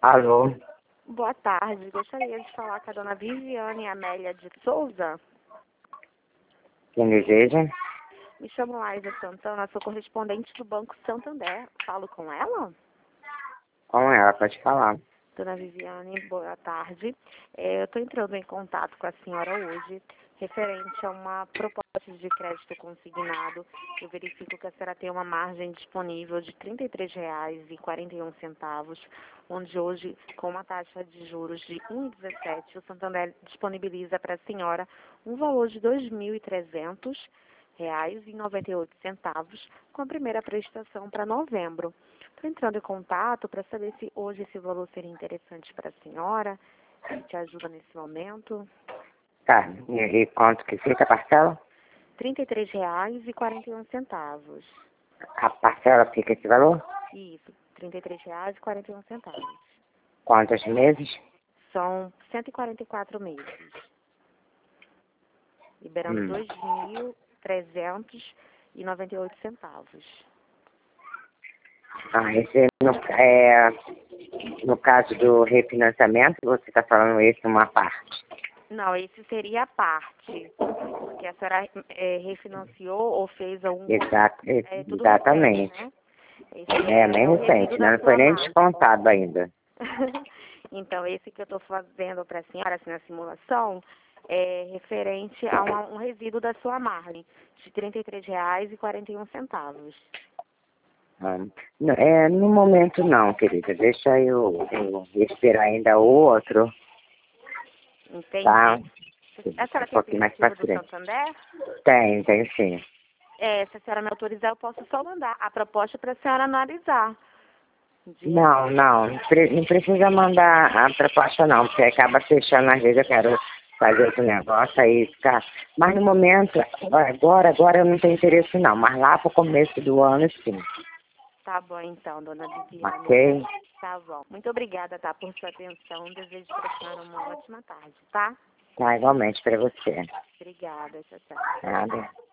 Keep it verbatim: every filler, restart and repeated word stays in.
Alô, Boa tarde. Gostaria de falar com a dona Viviane Amélia de Souza. quem deseja? Me chamo Laísa Santana, sou correspondente do Banco Santander. Falo com ela? Com ela, pode falar. Dona Viviane, boa tarde. É, eu estou entrando em contato com a senhora hoje, referente a uma proposta de crédito consignado. Eu verifico que a senhora tem uma margem disponível de trinta e três reais e quarenta e um centavos, onde hoje, com uma taxa de juros de um vírgula dezessete, o Santander disponibiliza para a senhora um valor de dois mil e trezentos reais e noventa e oito centavos, com a primeira prestação para novembro. Estou entrando em contato para saber se hoje esse valor seria interessante para a senhora, se te ajuda nesse momento. Tá, e, e quanto que fica a parcela? trinta e três reais e quarenta e um centavos. A parcela fica esse valor? Isso, trinta e três reais e quarenta e um centavos. Quantos meses? São cento e quarenta e quatro meses, liberando Hum. dois mil trezentos e noventa e oito centavos. Ah, esse no, é, no caso do refinanciamento, você está falando esse uma parte. Não, esse seria a parte, porque a senhora é, refinanciou ou fez algum... Exato, É tudo exatamente. recente, né? Esse É, é bem o recente, resíduo né? da Não foi sua nem margem. descontado ainda. Então, esse que eu estou fazendo para a senhora, assim, na simulação, é referente a uma, um resíduo da sua margem, de trinta e três reais e quarenta e um centavos. Ah, não, é, no momento não, querida. Deixa eu, eu esperar ainda o outro, Entende? tá? A senhora Um tem pouquinho mais pra aplicativo do frente. Santander? Tem, tem sim. É, se a senhora me autorizar, eu posso só mandar a proposta para a senhora analisar. De Não, não, não pre- não precisa mandar a proposta não, porque acaba fechando, às vezes eu quero fazer outro negócio, aí ficar. Mas no momento, agora, agora eu não tenho interesse não, mas lá pro começo do ano sim. Tá bom, então, dona Viviane. Ok? Tá bom. Muito obrigada, tá, por sua atenção. Desejo para a senhora uma ótima tarde, tá? Tá, igualmente pra você. Obrigada, tchau, tchau. Nada.